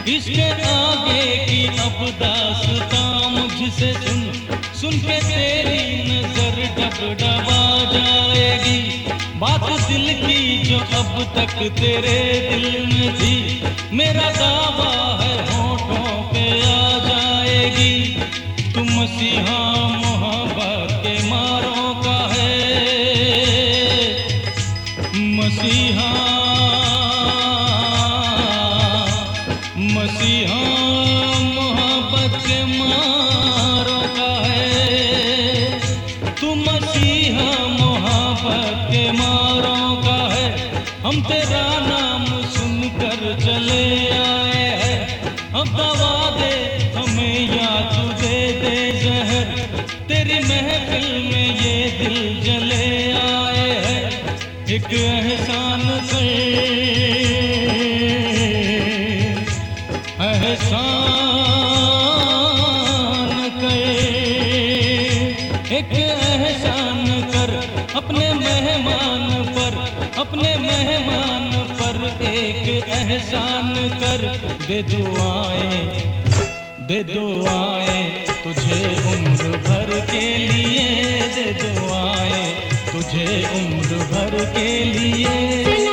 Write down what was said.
इसके आगे की अब दास्तां मुझसे सुन, सुन के तेरी नजर डबडबा जाएगी। बात दिल की जो अब तक तेरे दिल में थी, मेरा दावा है होठों पे आ जाएगी। तू मसीहा मोहब्बत के मारों का है, मसीहा मसीहा मोहब्बत के मारों का है। तू मसीहा मोहब्बत के मारों का है। हम तेरा नाम सुनकर चले आए हैं, अब दवा दे हमें या तू दे दे जहर। तेरी महफिल में ये दिल जले आए हैं, एक एहसान कर, एहसान कर, एक एहसान कर अपने मेहमान पर, अपने मेहमान पर एक एहसान कर। दे दुआएं, दे दुआएं तुझे उम्र भर के लिए, दे दुआएं तुझे उम्र भर के लिए।